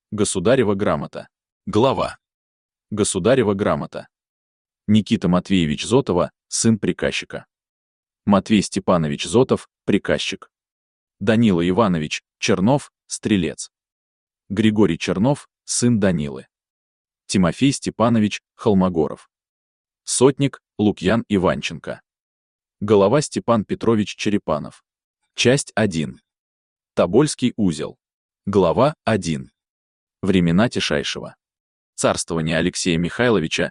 Государева грамота. Глава. Государева грамота. Никита Матвеевич Зотова, сын приказчика. Матвей Степанович Зотов, приказчик. Данила Иванович Чернов, стрелец. Григорий Чернов, сын Данилы. Тимофей Степанович Холмогоров. Сотник Лукьян Иванченко. Голова Степан Петрович Черепанов. Часть 1. Тобольский узел. Глава 1. Времена Тишайшего. Царствование Алексея Михайловича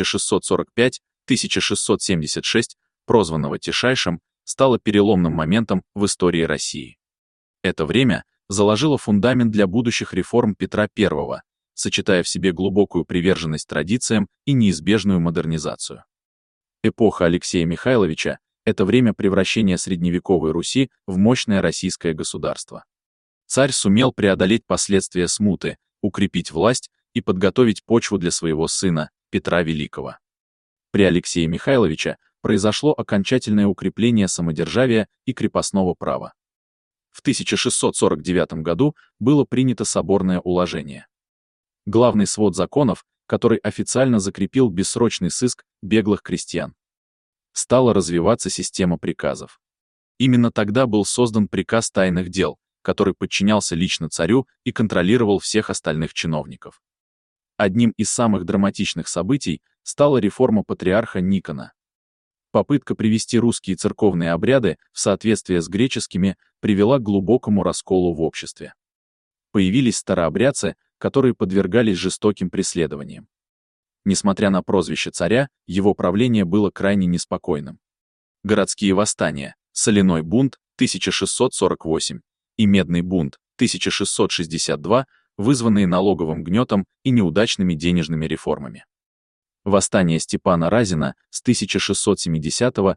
1645-1676, прозванного Тишайшим, стало переломным моментом в истории России. Это время заложило фундамент для будущих реформ Петра I, сочетая в себе глубокую приверженность традициям и неизбежную модернизацию. Эпоха Алексея Михайловича — это время превращения средневековой Руси в мощное российское государство. Царь сумел преодолеть последствия смуты, укрепить власть и подготовить почву для своего сына, Петра Великого. При Алексее Михайловиче произошло окончательное укрепление самодержавия и крепостного права. В 1649 году было принято соборное уложение. Главный свод законов, который официально закрепил бессрочный сыск беглых крестьян. Стала развиваться система приказов. Именно тогда был создан приказ тайных дел, который подчинялся лично царю и контролировал всех остальных чиновников. Одним из самых драматичных событий стала реформа патриарха Никона. Попытка привести русские церковные обряды в соответствие с греческими привела к глубокому расколу в обществе. Появились старообрядцы, которые подвергались жестоким преследованиям. Несмотря на прозвище царя, его правление было крайне неспокойным. Городские восстания, Соляной бунт 1648 и Медный бунт 1662, вызванные налоговым гнетом и неудачными денежными реформами. Восстание Степана Разина с 1670 по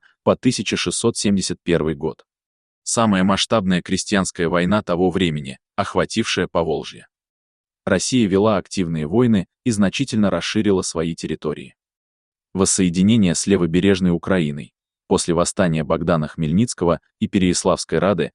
1671 год. Самая масштабная крестьянская война того времени, охватившая Поволжье. Россия вела активные войны и значительно расширила свои территории. Воссоединение с левобережной Украиной. После восстания Богдана Хмельницкого и Переяславской Рады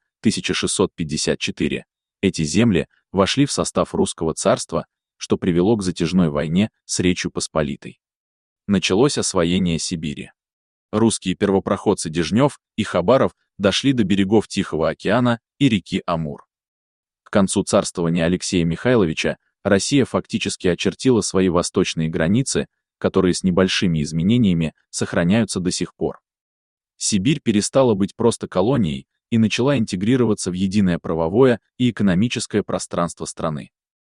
1654, эти земли вошли в состав русского царства, что привело к затяжной войне с Речью Посполитой. Началось освоение Сибири. Русские первопроходцы Дежнев и Хабаров дошли до берегов Тихого океана и реки Амур. К концу царствования Алексея Михайловича Россия фактически очертила свои восточные границы, которые с небольшими изменениями сохраняются до сих пор. Сибирь перестала быть просто колонией и начала интегрироваться в единое правовое и экономическое пространство страны.